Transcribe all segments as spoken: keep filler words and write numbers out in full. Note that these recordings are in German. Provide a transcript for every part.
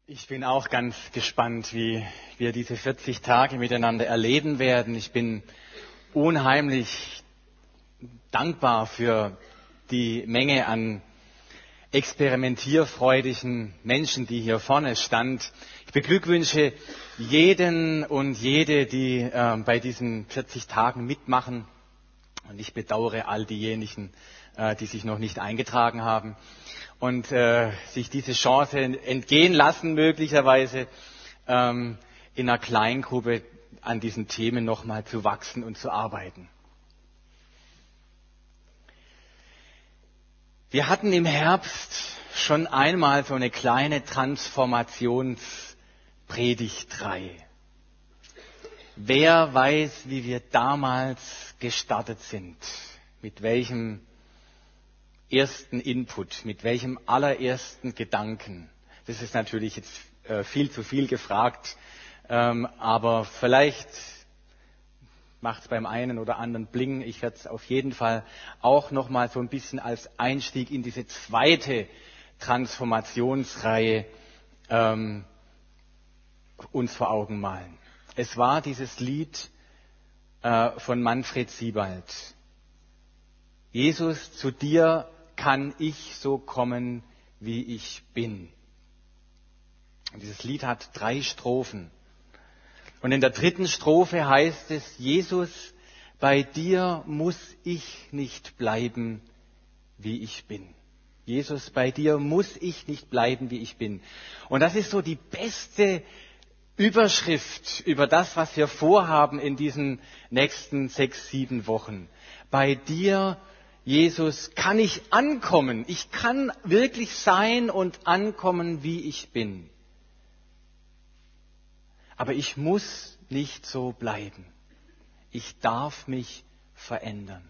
Ich bin auch ganz gespannt, wie wir diese vierzig Tage miteinander erleben werden. Ich bin unheimlich dankbar für die Menge an experimentierfreudigen Menschen, die hier vorne stand. Ich beglückwünsche jeden und jede, die äh, bei diesen vierzig Tagen mitmachen. Und ich bedauere all diejenigen, äh, die sich noch nicht eingetragen haben und äh, sich diese Chance entgehen lassen, möglicherweise ähm, in einer Kleingruppe an diesen Themen nochmal zu wachsen und zu arbeiten. Wir hatten im Herbst schon einmal so eine kleine Transformationspredigtreihe. Wer weiß, wie wir damals gestartet sind, mit welchem ersten Input, mit welchem allerersten Gedanken. Das ist natürlich jetzt äh, viel zu viel gefragt, ähm, aber vielleicht macht es beim einen oder anderen Bling. Ich werde es auf jeden Fall auch nochmal so ein bisschen als Einstieg in diese zweite Transformationsreihe ähm, uns vor Augen malen. Es war dieses Lied äh, von Manfred Siebald. Jesus, zu dir kann ich so kommen, wie ich bin. Und dieses Lied hat drei Strophen. Und in der dritten Strophe heißt es, Jesus, bei dir muss ich nicht bleiben, wie ich bin. Jesus, bei dir muss ich nicht bleiben, wie ich bin. Und das ist so die beste Überschrift über das, was wir vorhaben in diesen nächsten sechs, sieben Wochen. Bei dir, Jesus, kann ich ankommen. Ich kann wirklich sein und ankommen, wie ich bin. Aber ich muss nicht so bleiben. Ich darf mich verändern.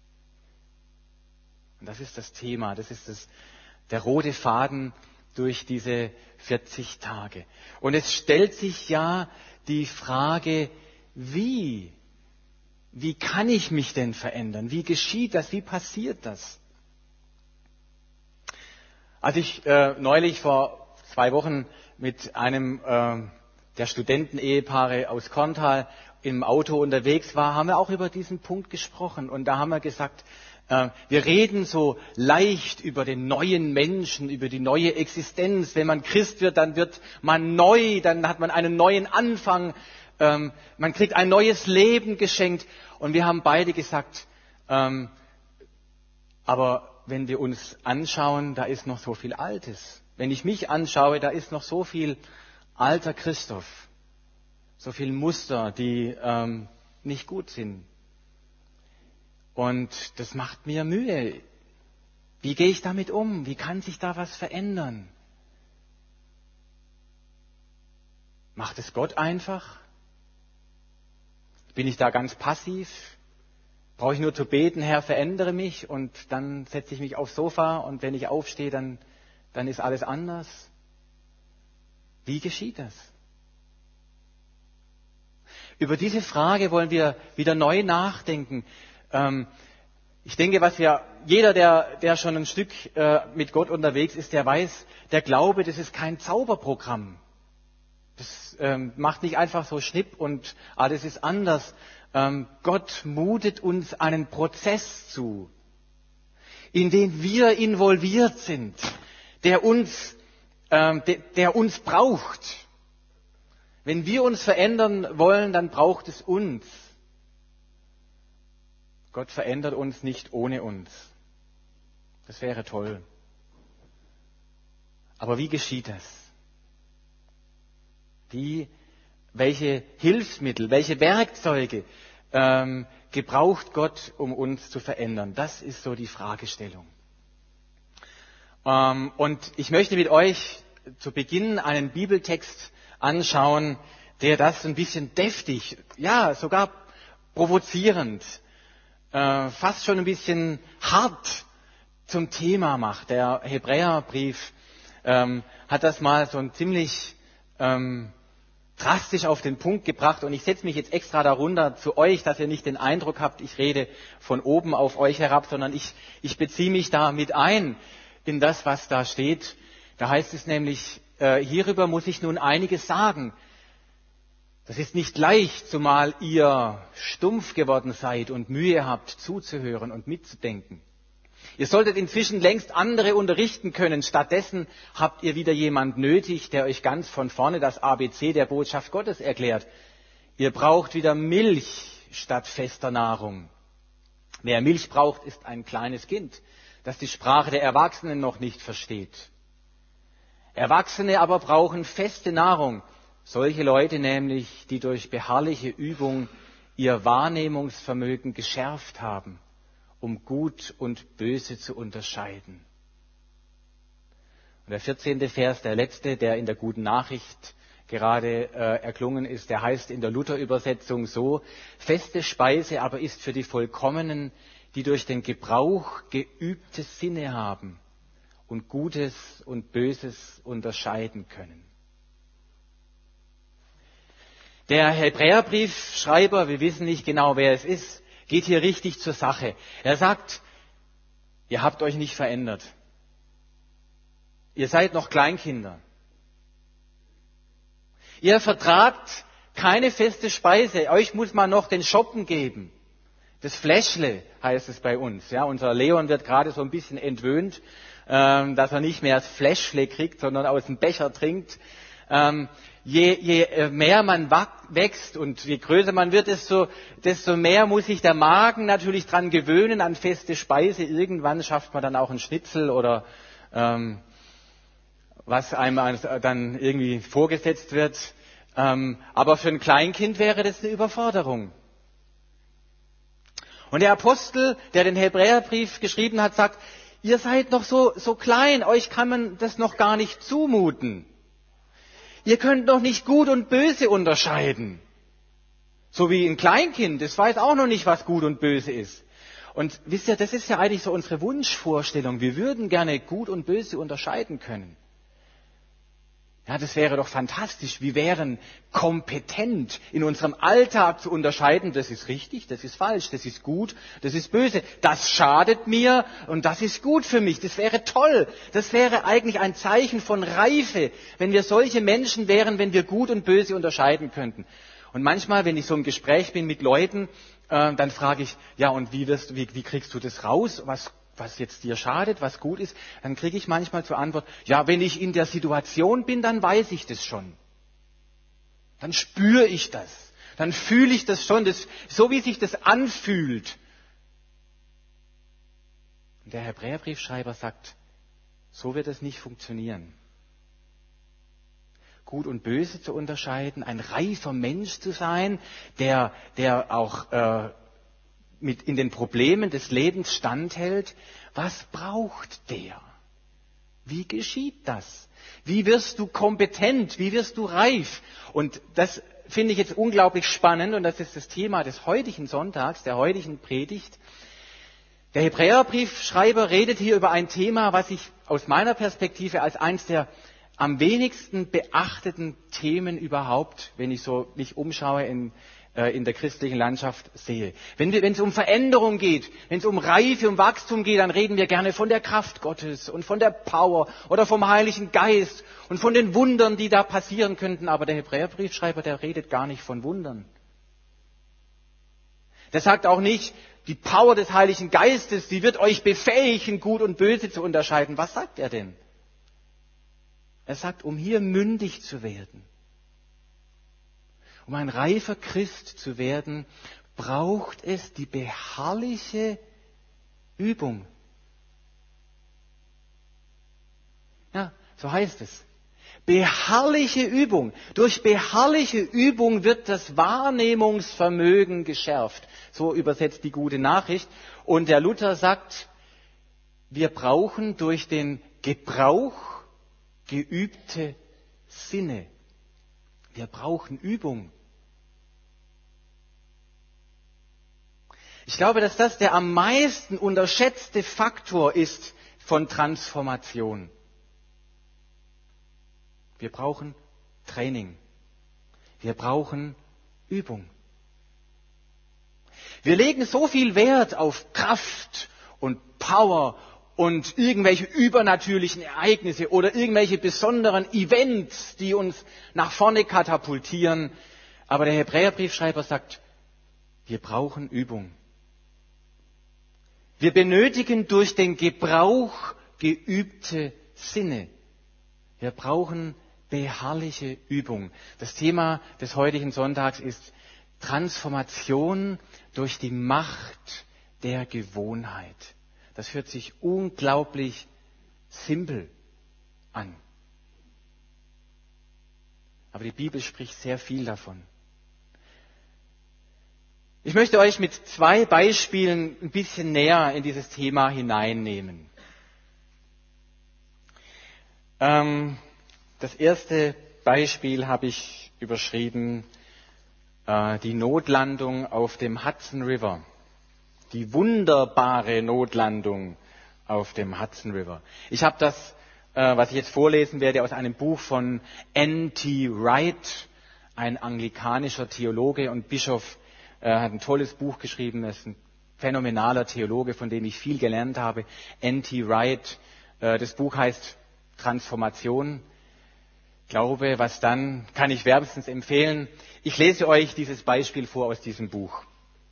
Und das ist das Thema, das ist das, der rote Faden durch diese vierzig Tage. Und es stellt sich ja die Frage, wie? Wie kann ich mich denn verändern? Wie geschieht das? Wie passiert das? Als ich äh, neulich vor zwei Wochen mit einem äh, der Studenten-Ehepaare aus Korntal im Auto unterwegs war, haben wir auch über diesen Punkt gesprochen. Und da haben wir gesagt, äh, wir reden so leicht über den neuen Menschen, über die neue Existenz. Wenn man Christ wird, dann wird man neu, dann hat man einen neuen Anfang. Ähm, man kriegt ein neues Leben geschenkt. Und wir haben beide gesagt, ähm, aber wenn wir uns anschauen, da ist noch so viel Altes. Wenn ich mich anschaue, da ist noch so viel alter Christoph, so viel Muster, die ähm, nicht gut sind. Und das macht mir Mühe. Wie gehe ich damit um? Wie kann sich da was verändern? Macht es Gott einfach? Bin ich da ganz passiv? Brauche ich nur zu beten, Herr, verändere mich, und dann setze ich mich aufs Sofa und wenn ich aufstehe, dann, dann ist alles anders? Wie geschieht das? Über diese Frage wollen wir wieder neu nachdenken. Ähm, ich denke, was wir, jeder, der, der schon ein Stück äh, mit Gott unterwegs ist, der weiß, der Glaube, das ist kein Zauberprogramm. Das ähm, macht nicht einfach so Schnipp und alles ist anders. Ähm, Gott mutet uns einen Prozess zu, in den wir involviert sind, der uns, ähm, de, der uns braucht. Wenn wir uns verändern wollen, dann braucht es uns. Gott verändert uns nicht ohne uns. Das wäre toll. Aber wie geschieht das? Wie, welche Hilfsmittel, welche Werkzeuge ähm, gebraucht Gott, um uns zu verändern? Das ist so die Fragestellung. Ähm, und ich möchte mit euch zu Beginn einen Bibeltext anschauen, der das ein bisschen deftig, ja sogar provozierend, äh, fast schon ein bisschen hart zum Thema macht. Der Hebräerbrief ähm, hat das mal so ein ziemlich ähm, drastisch auf den Punkt gebracht, und ich setze mich jetzt extra darunter zu euch, dass ihr nicht den Eindruck habt, ich rede von oben auf euch herab, sondern ich, ich beziehe mich da mit ein in das, was da steht. Da heißt es nämlich äh, hierüber muss ich nun einiges sagen. Das ist nicht leicht, zumal ihr stumpf geworden seid und Mühe habt, zuzuhören und mitzudenken. Ihr solltet inzwischen längst andere unterrichten können. Stattdessen habt ihr wieder jemand nötig, der euch ganz von vorne das A B C der Botschaft Gottes erklärt. Ihr braucht wieder Milch statt fester Nahrung. Wer Milch braucht, ist ein kleines Kind, das die Sprache der Erwachsenen noch nicht versteht. Erwachsene aber brauchen feste Nahrung. Solche Leute nämlich, die durch beharrliche Übung ihr Wahrnehmungsvermögen geschärft haben, um Gut und Böse zu unterscheiden. Und der vierzehnte Vers, der letzte, der in der Guten Nachricht gerade äh, erklungen ist, der heißt in der Luther-Übersetzung so: Feste Speise aber ist für die Vollkommenen, die durch den Gebrauch geübte Sinne haben und Gutes und Böses unterscheiden können. Der Hebräerbriefschreiber, wir wissen nicht genau, wer es ist, geht hier richtig zur Sache. Er sagt, ihr habt euch nicht verändert. Ihr seid noch Kleinkinder. Ihr vertragt keine feste Speise. Euch muss man noch den Schoppen geben. Das Fläschle heißt es bei uns. Ja, unser Leon wird gerade so ein bisschen entwöhnt, ähm, dass er nicht mehr das Fläschle kriegt, sondern aus dem Becher trinkt. Ähm, je, je mehr man wächst und je größer man wird, desto, desto mehr muss sich der Magen natürlich dran gewöhnen an feste Speise. Irgendwann schafft man dann auch einen Schnitzel oder ähm, was einem dann irgendwie vorgesetzt wird. Ähm, aber für ein Kleinkind wäre das eine Überforderung. Und der Apostel, der den Hebräerbrief geschrieben hat, sagt, ihr seid noch so, so klein, euch kann man das noch gar nicht zumuten. Ihr könnt noch nicht Gut und Böse unterscheiden. So wie ein Kleinkind, das weiß auch noch nicht, was Gut und Böse ist. Und wisst ihr, das ist ja eigentlich so unsere Wunschvorstellung. Wir würden gerne Gut und Böse unterscheiden können. Ja, das wäre doch fantastisch. Wir wären kompetent in unserem Alltag zu unterscheiden, das ist richtig, das ist falsch, das ist gut, das ist böse, das schadet mir und das ist gut für mich. Das wäre toll. Das wäre eigentlich ein Zeichen von Reife, wenn wir solche Menschen wären, wenn wir gut und böse unterscheiden könnten. Und manchmal, wenn ich so im Gespräch bin mit Leuten, äh, dann frage ich, ja, und wie, wirst, wie, wie kriegst du das raus, was was jetzt dir schadet, was gut ist, dann kriege ich manchmal zur Antwort, ja, wenn ich in der Situation bin, dann weiß ich das schon. Dann spüre ich das. Dann fühle ich das schon, das, so wie sich das anfühlt. Und der Hebräerbriefschreiber sagt, so wird es nicht funktionieren. Gut und Böse zu unterscheiden, ein reifer Mensch zu sein, der, der auch äh, mit in den Problemen des Lebens standhält. Was braucht der? Wie geschieht das? Wie wirst du kompetent? Wie wirst du reif? Und das finde ich jetzt unglaublich spannend und das ist das Thema des heutigen Sonntags, der heutigen Predigt. Der Hebräerbriefschreiber redet hier über ein Thema, was ich aus meiner Perspektive als eines der am wenigsten beachteten Themen überhaupt, wenn ich so mich umschaue in in der christlichen Landschaft sehe. Wenn, wir, wenn es um Veränderung geht, wenn es um Reife, um Wachstum geht, dann reden wir gerne von der Kraft Gottes und von der Power oder vom Heiligen Geist und von den Wundern, die da passieren könnten. Aber der Hebräerbriefschreiber, der redet gar nicht von Wundern. Der sagt auch nicht, die Power des Heiligen Geistes, die wird euch befähigen, Gut und Böse zu unterscheiden. Was sagt er denn? Er sagt, um hier mündig zu werden, um ein reifer Christ zu werden, braucht es die beharrliche Übung. Ja, so heißt es. Beharrliche Übung. Durch beharrliche Übung wird das Wahrnehmungsvermögen geschärft. So übersetzt die Gute Nachricht. Und der Luther sagt, wir brauchen durch den Gebrauch geübte Sinne. Wir brauchen Übung. Ich glaube, dass das der am meisten unterschätzte Faktor ist von Transformation. Wir brauchen Training. Wir brauchen Übung. Wir legen so viel Wert auf Kraft und Power und irgendwelche übernatürlichen Ereignisse oder irgendwelche besonderen Events, die uns nach vorne katapultieren. Aber der Hebräerbriefschreiber sagt, wir brauchen Übung. Wir benötigen durch den Gebrauch geübte Sinne. Wir brauchen beharrliche Übung. Das Thema des heutigen Sonntags ist Transformation durch die Macht der Gewohnheit. Das hört sich unglaublich simpel an. Aber die Bibel spricht sehr viel davon. Ich möchte euch mit zwei Beispielen ein bisschen näher in dieses Thema hineinnehmen. Ähm, das erste Beispiel habe ich überschrieben, äh, die Notlandung auf dem Hudson River. Die wunderbare Notlandung auf dem Hudson River. Ich habe das, äh, was ich jetzt vorlesen werde, aus einem Buch von N T Wright, ein anglikanischer Theologe und Bischof. Er hat ein tolles Buch geschrieben, er ist ein phänomenaler Theologe, von dem ich viel gelernt habe. N T Wright, äh, das Buch heißt Transformation. Glaube, was dann, kann ich wärmstens empfehlen. Ich lese euch dieses Beispiel vor aus diesem Buch.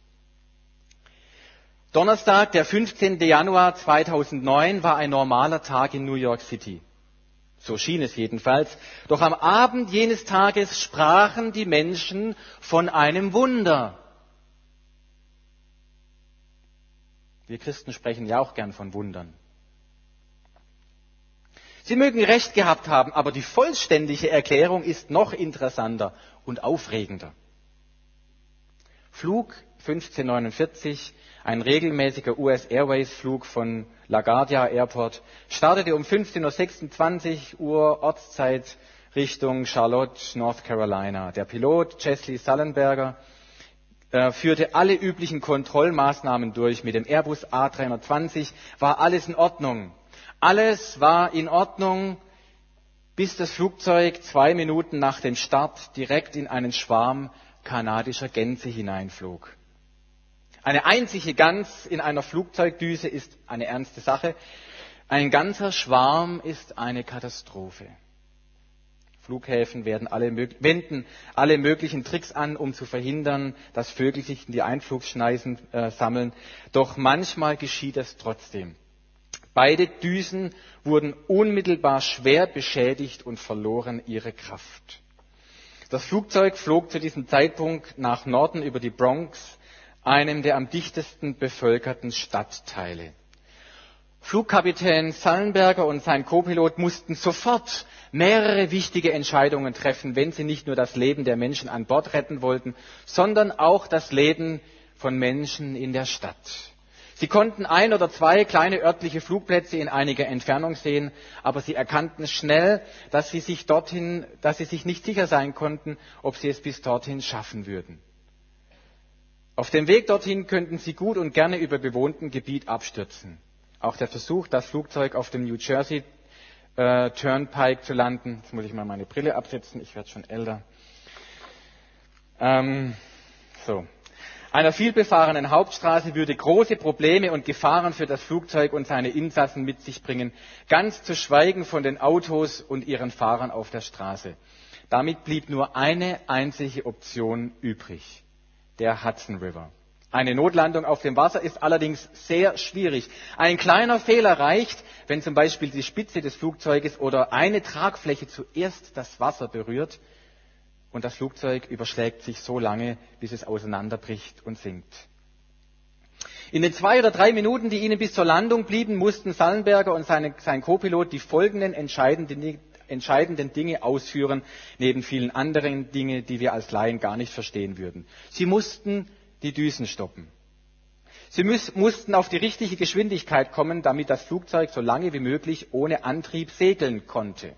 Donnerstag, der fünfzehnten Januar zweitausendneun, war ein normaler Tag in New York City. So schien es jedenfalls. Doch am Abend jenes Tages sprachen die Menschen von einem Wunder. Wir Christen sprechen ja auch gern von Wundern. Sie mögen recht gehabt haben, aber die vollständige Erklärung ist noch interessanter und aufregender. Flug fünfzehnhundertneunundvierzig, ein regelmäßiger U S Airways Flug von LaGuardia Airport, startete um fünfzehn Uhr sechsundzwanzig Uhr Ortszeit Richtung Charlotte, North Carolina. Der Pilot Chesley Sullenberger äh, führte alle üblichen Kontrollmaßnahmen durch. Mit dem Airbus A dreihundertzwanzig war alles in Ordnung. Alles war in Ordnung, bis das Flugzeug zwei Minuten nach dem Start direkt in einen Schwarm kanadischer Gänse hineinflog. Eine einzige Gans in einer Flugzeugdüse ist eine ernste Sache. Ein ganzer Schwarm ist eine Katastrophe. Flughäfen werden alle, wenden alle möglichen Tricks an, um zu verhindern, dass Vögel sich in die Einflugschneisen äh, sammeln. Doch manchmal geschieht es trotzdem. Beide Düsen wurden unmittelbar schwer beschädigt und verloren ihre Kraft. Das Flugzeug flog zu diesem Zeitpunkt nach Norden über die Bronx, einem der am dichtesten bevölkerten Stadtteile. Flugkapitän Sullenberger und sein Co-Pilot mussten sofort mehrere wichtige Entscheidungen treffen, wenn sie nicht nur das Leben der Menschen an Bord retten wollten, sondern auch das Leben von Menschen in der Stadt. Sie konnten ein oder zwei kleine örtliche Flugplätze in einiger Entfernung sehen, aber sie erkannten schnell, dass sie sich dorthin, dass sie sich nicht sicher sein konnten, ob sie es bis dorthin schaffen würden. Auf dem Weg dorthin könnten sie gut und gerne über bewohntem Gebiet abstürzen. Auch der Versuch, das Flugzeug auf dem New Jersey äh, Turnpike zu landen, jetzt muss ich mal meine Brille absetzen, ich werde schon älter. Ähm, so. Einer vielbefahrenen Hauptstraße würde große Probleme und Gefahren für das Flugzeug und seine Insassen mit sich bringen, ganz zu schweigen von den Autos und ihren Fahrern auf der Straße. Damit blieb nur eine einzige Option übrig, der Hudson River. Eine Notlandung auf dem Wasser ist allerdings sehr schwierig. Ein kleiner Fehler reicht, wenn zum Beispiel die Spitze des Flugzeuges oder eine Tragfläche zuerst das Wasser berührt, und das Flugzeug überschlägt sich so lange, bis es auseinanderbricht und sinkt. In den zwei oder drei Minuten, die ihnen bis zur Landung blieben, mussten Sullenberger und seine, sein Co-Pilot die folgenden entscheidenden, entscheidenden Dinge ausführen, neben vielen anderen Dingen, die wir als Laien gar nicht verstehen würden. Sie mussten die Düsen stoppen. Sie müß, mussten auf die richtige Geschwindigkeit kommen, damit das Flugzeug so lange wie möglich ohne Antrieb segeln konnte.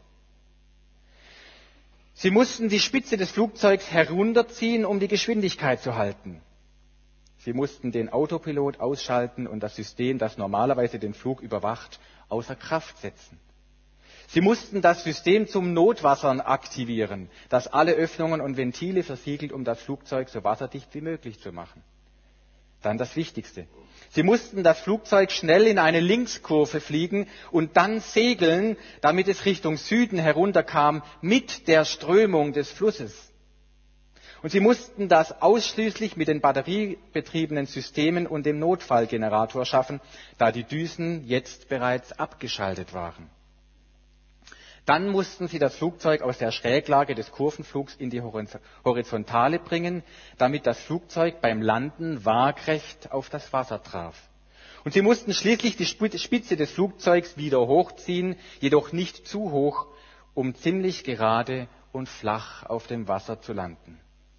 Sie mussten die Spitze des Flugzeugs herunterziehen, um die Geschwindigkeit zu halten. Sie mussten den Autopilot ausschalten und das System, das normalerweise den Flug überwacht, außer Kraft setzen. Sie mussten das System zum Notwassern aktivieren, das alle Öffnungen und Ventile versiegelt, um das Flugzeug so wasserdicht wie möglich zu machen. Dann das Wichtigste. Sie mussten das Flugzeug schnell in eine Linkskurve fliegen und dann segeln, damit es Richtung Süden herunterkam mit der Strömung des Flusses. Und sie mussten das ausschließlich mit den batteriebetriebenen Systemen und dem Notfallgenerator schaffen, da die Düsen jetzt bereits abgeschaltet waren. Dann mussten sie das Flugzeug aus der Schräglage des Kurvenflugs in die Horizontale bringen, damit das Flugzeug beim Landen waagrecht auf das Wasser traf. Und sie mussten schließlich die Spitze des Flugzeugs wieder hochziehen, jedoch nicht zu hoch, um ziemlich gerade und flach auf dem Wasser zu landen.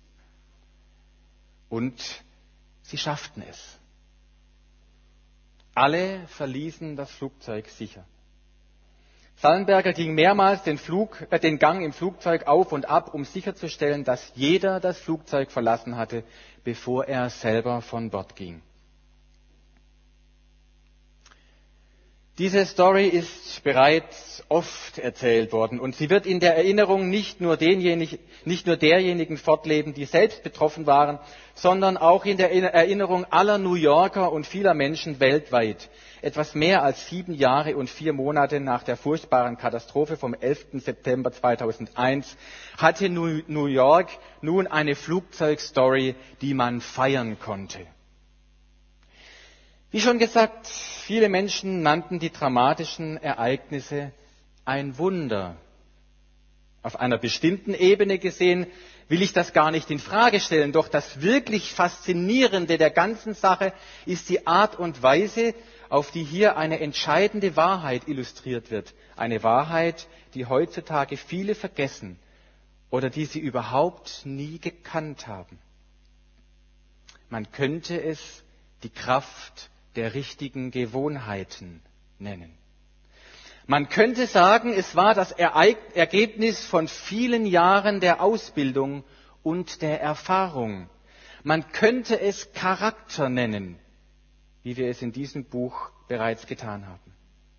Und sie schafften es. Alle verließen das Flugzeug sicher. Sallenberger ging mehrmals den, Flug, äh, den Gang im Flugzeug auf und ab, um sicherzustellen, dass jeder das Flugzeug verlassen hatte, bevor er selber von Bord ging. Diese Story ist bereits oft erzählt worden und sie wird in der Erinnerung nicht nur, denjenigen, nicht nur derjenigen fortleben, die selbst betroffen waren, sondern auch in der Erinnerung aller New Yorker und vieler Menschen weltweit. Etwas mehr als sieben Jahre und vier Monate nach der furchtbaren Katastrophe vom elften September zweitausendeins hatte New York nun eine Flugzeugstory, die man feiern konnte. Wie schon gesagt, viele Menschen nannten die dramatischen Ereignisse ein Wunder. Auf einer bestimmten Ebene gesehen will ich das gar nicht in Frage stellen, doch das wirklich Faszinierende der ganzen Sache ist die Art und Weise, auf die hier eine entscheidende Wahrheit illustriert wird. Eine Wahrheit, die heutzutage viele vergessen oder die sie überhaupt nie gekannt haben. Man könnte es die Kraft der richtigen Gewohnheiten nennen. Man könnte sagen, es war das Ergebnis von vielen Jahren der Ausbildung und der Erfahrung. Man könnte es Charakter nennen, wie wir es in diesem Buch bereits getan haben.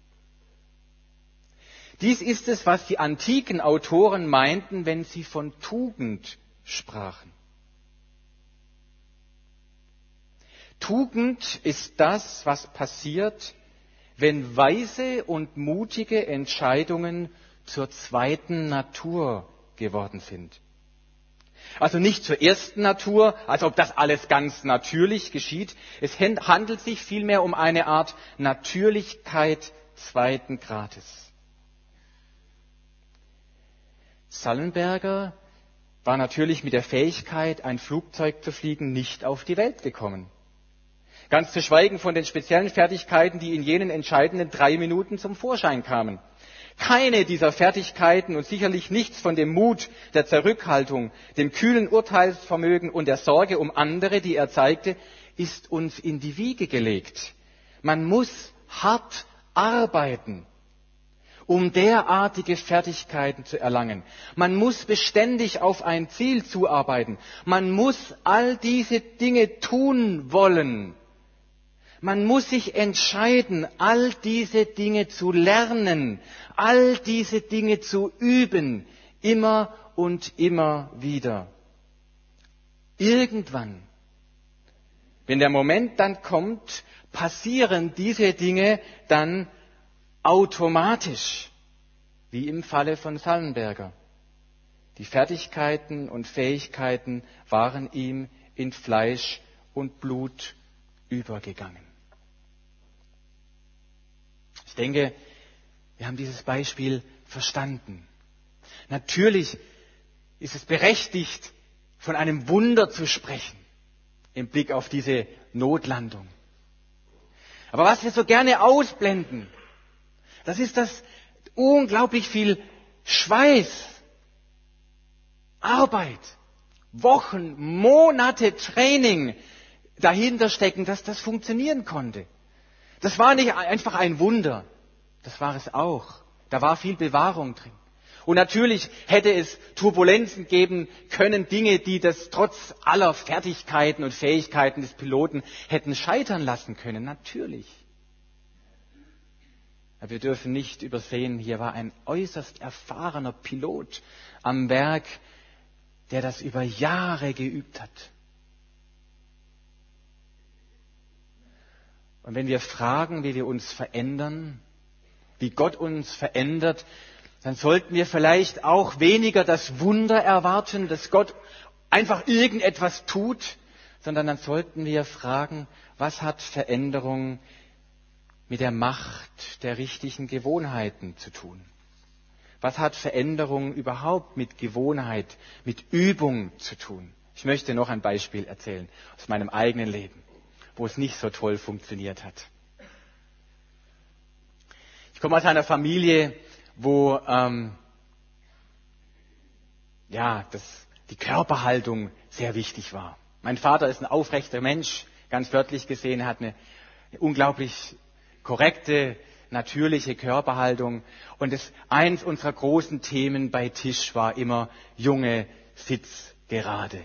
Dies ist es, was die antiken Autoren meinten, wenn sie von Tugend sprachen. Tugend ist das, was passiert, wenn weise und mutige Entscheidungen zur zweiten Natur geworden sind. Also nicht zur ersten Natur, als ob das alles ganz natürlich geschieht. Es handelt sich vielmehr um eine Art Natürlichkeit zweiten Grades. Sallenberger war natürlich mit der Fähigkeit, ein Flugzeug zu fliegen, nicht auf die Welt gekommen. Ganz zu schweigen von den speziellen Fertigkeiten, die in jenen entscheidenden drei Minuten zum Vorschein kamen. Keine dieser Fertigkeiten und sicherlich nichts von dem Mut, der Zurückhaltung, dem kühlen Urteilsvermögen und der Sorge um andere, die er zeigte, ist uns in die Wiege gelegt. Man muss hart arbeiten, um derartige Fertigkeiten zu erlangen. Man muss beständig auf ein Ziel zuarbeiten. Man muss all diese Dinge tun wollen. Man muss sich entscheiden, all diese Dinge zu lernen, all diese Dinge zu üben, immer und immer wieder. Irgendwann, wenn der Moment dann kommt, passieren diese Dinge dann automatisch, wie im Falle von Sallenberger. Die Fertigkeiten und Fähigkeiten waren ihm in Fleisch und Blut übergegangen. Ich denke, wir haben dieses Beispiel verstanden. Natürlich ist es berechtigt, von einem Wunder zu sprechen im Blick auf diese Notlandung. Aber was wir so gerne ausblenden, das ist, dass unglaublich viel Schweiß, Arbeit, Wochen, Monate Training dahinter stecken, dass das funktionieren konnte. Das war nicht einfach ein Wunder, das war es auch. Da war viel Bewahrung drin. Und natürlich hätte es Turbulenzen geben können, Dinge, die das trotz aller Fertigkeiten und Fähigkeiten des Piloten hätten scheitern lassen können. Natürlich. Aber wir dürfen nicht übersehen, hier war ein äußerst erfahrener Pilot am Werk, der das über Jahre geübt hat. Und wenn wir fragen, wie wir uns verändern, wie Gott uns verändert, dann sollten wir vielleicht auch weniger das Wunder erwarten, dass Gott einfach irgendetwas tut, sondern dann sollten wir fragen, was hat Veränderung mit der Macht der richtigen Gewohnheiten zu tun? Was hat Veränderung überhaupt mit Gewohnheit, mit Übung zu tun? Ich möchte noch ein Beispiel erzählen aus meinem eigenen Leben, wo es nicht so toll funktioniert hat. Ich komme aus einer Familie, wo ähm, ja, das, die Körperhaltung sehr wichtig war. Mein Vater ist ein aufrechter Mensch, ganz wörtlich gesehen, er hat eine, eine unglaublich korrekte, natürliche Körperhaltung. Und das, eins unserer großen Themen bei Tisch war immer: Junge, sitz gerade.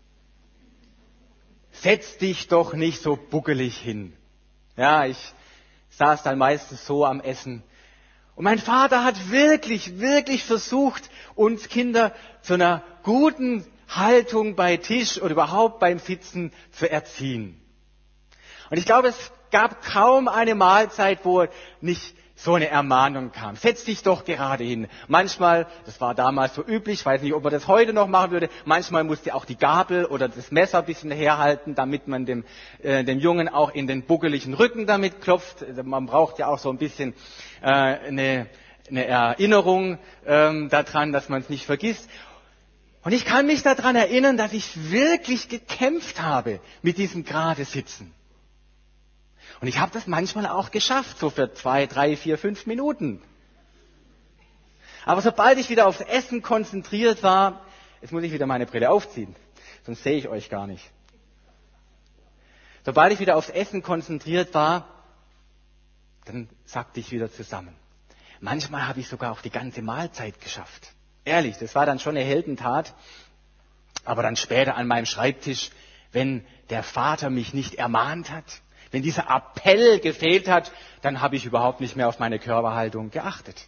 Setz dich doch nicht so buckelig hin. Ja, ich saß dann meistens so am Essen. Und mein Vater hat wirklich, wirklich versucht, uns Kinder zu einer guten Haltung bei Tisch oder überhaupt beim Sitzen zu erziehen. Und ich glaube, es gab kaum eine Mahlzeit, wo nicht so eine Ermahnung kam. Setz dich doch gerade hin. Manchmal, das war damals so üblich, ich weiß nicht, ob man das heute noch machen würde, manchmal musste auch die Gabel oder das Messer ein bisschen herhalten, damit man dem, äh, dem Jungen auch in den buckeligen Rücken damit klopft. Man braucht ja auch so ein bisschen äh, eine, eine Erinnerung ähm, daran, dass man es nicht vergisst. Und ich kann mich daran erinnern, dass ich wirklich gekämpft habe mit diesem gerade Sitzen. Und ich habe das manchmal auch geschafft, so für zwei, drei, vier, fünf Minuten. Aber sobald ich wieder aufs Essen konzentriert war, jetzt muss ich wieder meine Brille aufziehen, sonst sehe ich euch gar nicht. Sobald ich wieder aufs Essen konzentriert war, dann sackte ich wieder zusammen. Manchmal habe ich sogar auch die ganze Mahlzeit geschafft. Ehrlich, das war dann schon eine Heldentat. Aber dann später an meinem Schreibtisch, wenn der Vater mich nicht ermahnt hat, wenn dieser Appell gefehlt hat, dann habe ich überhaupt nicht mehr auf meine Körperhaltung geachtet.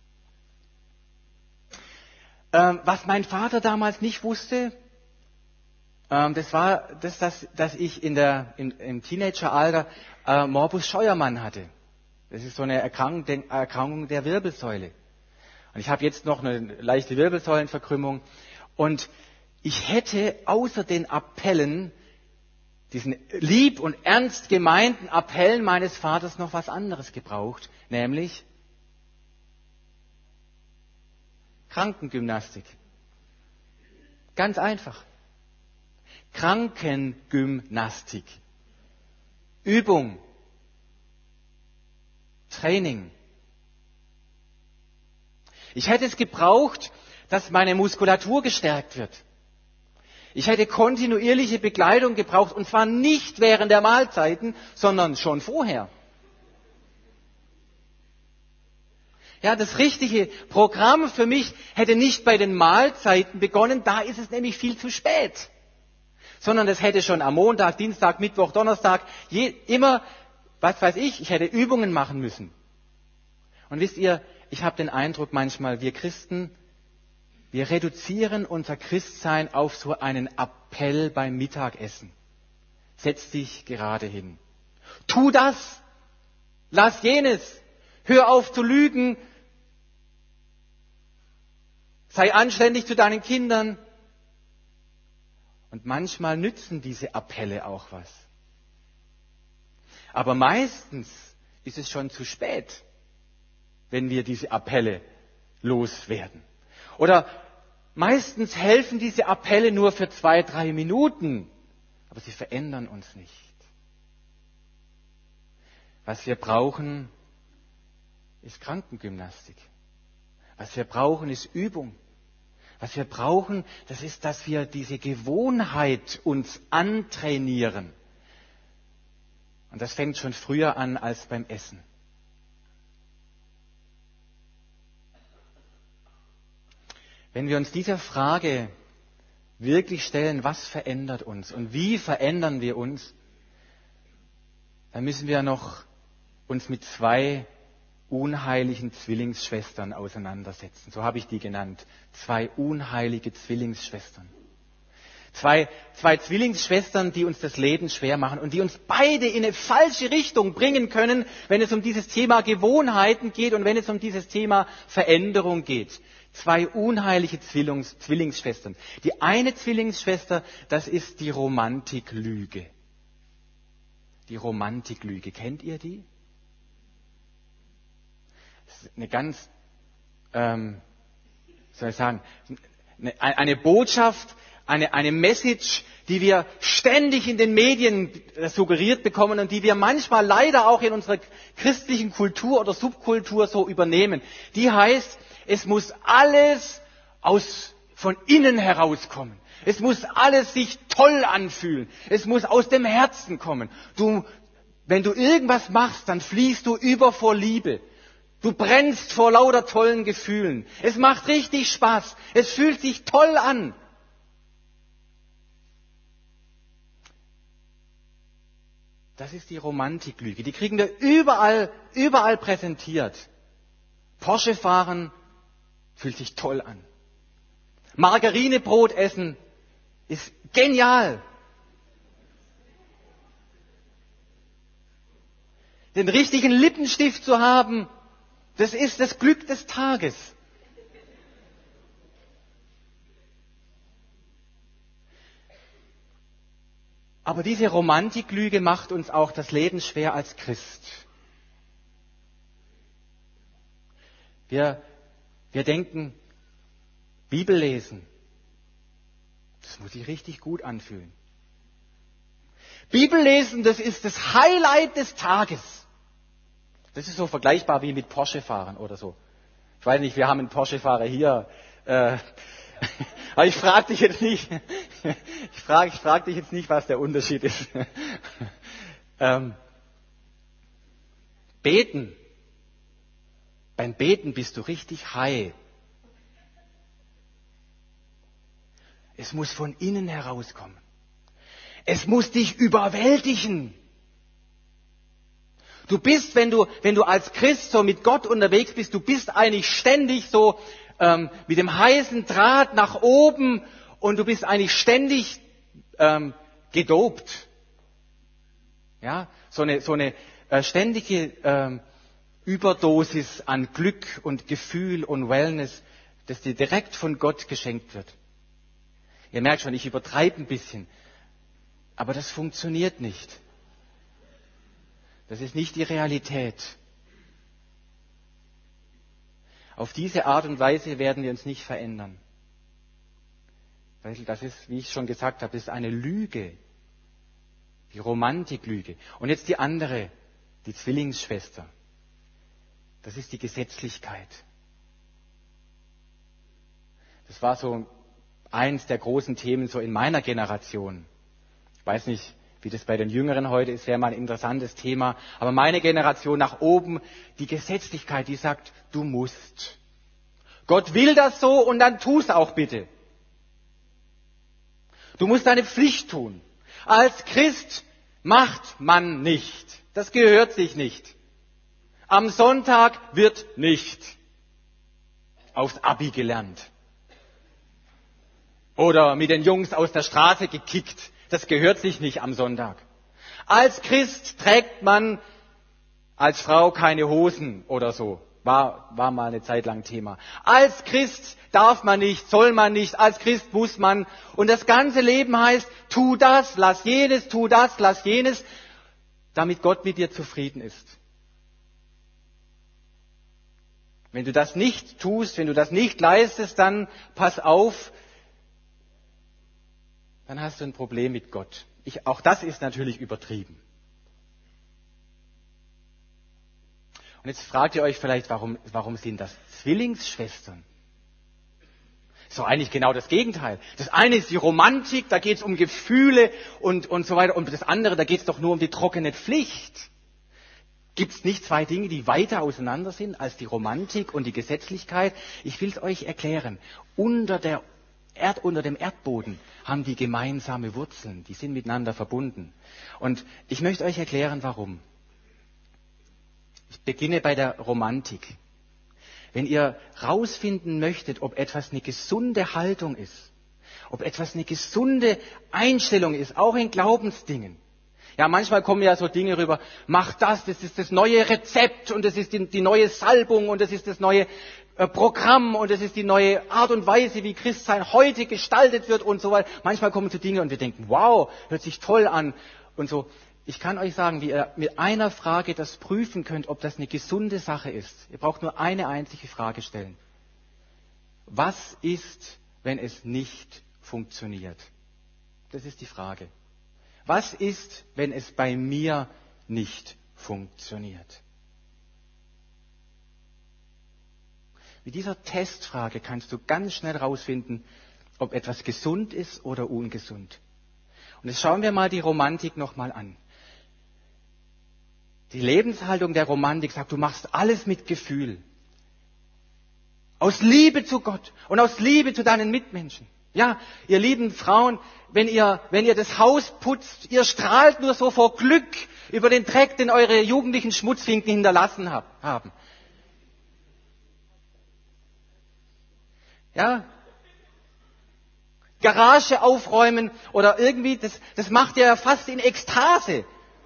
Ähm, was mein Vater damals nicht wusste, ähm, das war, das, dass, dass ich in der, in, im Teenageralter äh, Morbus Scheuermann hatte. Das ist so eine Erkrankung, Erkrankung der Wirbelsäule. Und ich habe jetzt noch eine leichte Wirbelsäulenverkrümmung. Und ich hätte außer den Appellen, diesen lieb und ernst gemeinten Appellen meines Vaters, noch was anderes gebraucht, nämlich Krankengymnastik. Ganz einfach. Krankengymnastik. Übung. Training. Ich hätte es gebraucht, dass meine Muskulatur gestärkt wird. Ich hätte kontinuierliche Begleitung gebraucht, und zwar nicht während der Mahlzeiten, sondern schon vorher. Ja, das richtige Programm für mich hätte nicht bei den Mahlzeiten begonnen, da ist es nämlich viel zu spät. Sondern es hätte schon am Montag, Dienstag, Mittwoch, Donnerstag, je, immer, was weiß ich, ich hätte Übungen machen müssen. Und wisst ihr, ich habe den Eindruck manchmal, wir Christen, wir reduzieren unser Christsein auf so einen Appell beim Mittagessen. Setz dich gerade hin. Tu das. Lass jenes. Hör auf zu lügen. Sei anständig zu deinen Kindern. Und manchmal nützen diese Appelle auch was. Aber meistens ist es schon zu spät, wenn wir diese Appelle loswerden. Oder meistens helfen diese Appelle nur für zwei, drei Minuten, aber sie verändern uns nicht. Was wir brauchen, ist Krankengymnastik. Was wir brauchen, ist Übung. Was wir brauchen, das ist, dass wir diese Gewohnheit uns antrainieren. Und das fängt schon früher an als beim Essen. Wenn wir uns dieser Frage wirklich stellen, was verändert uns und wie verändern wir uns, dann müssen wir noch uns mit zwei unheiligen Zwillingsschwestern auseinandersetzen. So habe ich die genannt. Zwei unheilige Zwillingsschwestern. Zwei, zwei Zwillingsschwestern, die uns das Leben schwer machen und die uns beide in eine falsche Richtung bringen können, wenn es um dieses Thema Gewohnheiten geht und wenn es um dieses Thema Veränderung geht. Zwei unheilige Zwillings, Zwillingsschwestern. Die eine Zwillingsschwester, das ist die Romantiklüge. Die Romantiklüge. Kennt ihr die? Das ist eine ganz, ähm, soll ich sagen, eine, eine Botschaft, eine, eine Message, die wir ständig in den Medien suggeriert bekommen und die wir manchmal leider auch in unserer christlichen Kultur oder Subkultur so übernehmen. Die heißt, es muss alles aus, von innen herauskommen. Es muss alles sich toll anfühlen. Es muss aus dem Herzen kommen. Du, wenn du irgendwas machst, dann fließt du über vor Liebe. Du brennst vor lauter tollen Gefühlen. Es macht richtig Spaß. Es fühlt sich toll an. Das ist die Romantiklüge. Die kriegen wir überall, überall präsentiert. Porsche fahren fühlt sich toll an. Margarinebrot essen ist genial. Den richtigen Lippenstift zu haben, das ist das Glück des Tages. Aber diese Romantiklüge macht uns auch das Leben schwer als Christ. Wir, wir denken, Bibel lesen, das muss sich richtig gut anfühlen. Bibel lesen, das ist das Highlight des Tages. Das ist so vergleichbar wie mit Porsche fahren oder so. Ich weiß nicht, wir haben einen Porsche-Fahrer hier. Äh, aber ich frage dich jetzt nicht, ich frage ich frag dich jetzt nicht, was der Unterschied ist. ähm, beten. Beim Beten bist du richtig high. Es muss von innen herauskommen. Es muss dich überwältigen. Du bist, wenn du, wenn du als Christ so mit Gott unterwegs bist, du bist eigentlich ständig so ähm, mit dem heißen Draht nach oben und du bist eigentlich ständig ähm, gedopt. Ja, so eine, so eine äh, ständige ähm, Überdosis an Glück und Gefühl und Wellness, das dir direkt von Gott geschenkt wird. Ihr merkt schon, ich übertreibe ein bisschen, aber das funktioniert nicht. Das ist nicht die Realität. Auf diese Art und Weise werden wir uns nicht verändern. Weil das ist, wie ich schon gesagt habe, das ist eine Lüge. Die Romantiklüge. Und jetzt die andere, die Zwillingsschwester. Das ist die Gesetzlichkeit. Das war so eins der großen Themen so in meiner Generation. Ich weiß nicht, wie das bei den Jüngeren heute ist, wäre mal ein interessantes Thema. Aber meine Generation nach oben, die Gesetzlichkeit, die sagt, du musst. Gott will das so und dann tu es auch bitte. Du musst deine Pflicht tun. Als Christ macht man nicht. Das gehört sich nicht. Am Sonntag wird nicht aufs Abi gelernt. Oder mit den Jungs aus der Straße gekickt. Das gehört sich nicht am Sonntag. Als Christ trägt man als Frau keine Hosen oder so. War, war mal eine Zeit lang Thema. Als Christ darf man nicht, soll man nicht, als Christ muss man. Und das ganze Leben heißt, tu das, lass jenes, tu das, lass jenes, damit Gott mit dir zufrieden ist. Wenn du das nicht tust, wenn du das nicht leistest, dann pass auf, dann hast du ein Problem mit Gott. Ich, auch das ist natürlich übertrieben. Und jetzt fragt ihr euch vielleicht, warum, warum sind das Zwillingsschwestern? So eigentlich genau das Gegenteil. Das eine ist die Romantik, da geht es um Gefühle und, und so weiter. Und das andere, da geht es doch nur um die trockene Pflicht. Gibt es nicht zwei Dinge, die weiter auseinander sind als die Romantik und die Gesetzlichkeit? Ich will es euch erklären. Unter der Erd, unter dem Erdboden haben die gemeinsame Wurzeln, die sind miteinander verbunden. Und ich möchte euch erklären, warum. Ich beginne bei der Romantik. Wenn ihr rausfinden möchtet, ob etwas eine gesunde Haltung ist, Ob etwas eine gesunde Einstellung ist, auch in Glaubensdingen. Ja, manchmal kommen ja so Dinge rüber, mach das, das ist das neue Rezept und das ist die, die neue Salbung und das ist das neue äh, Programm und das ist die neue Art und Weise, wie Christsein heute gestaltet wird und so weiter. Manchmal kommen so Dinge und wir denken, wow, hört sich toll an und so. Ich kann euch sagen, wie ihr mit einer Frage das prüfen könnt, ob das eine gesunde Sache ist. Ihr braucht nur eine einzige Frage stellen. Was ist, wenn es nicht funktioniert? Das ist die Frage. Was ist, wenn es bei mir nicht funktioniert? Mit dieser Testfrage kannst du ganz schnell herausfinden, ob etwas gesund ist oder ungesund. Und jetzt schauen wir mal die Romantik nochmal an. Die Lebenshaltung der Romantik sagt, du machst alles mit Gefühl. Aus Liebe zu Gott und aus Liebe zu deinen Mitmenschen. Ja, ihr lieben Frauen, wenn ihr, wenn ihr das Haus putzt, ihr strahlt nur so vor Glück über den Dreck, den eure jugendlichen Schmutzfinken hinterlassen haben. Ja, Garage aufräumen oder irgendwie, das, das macht ihr ja fast in Ekstase.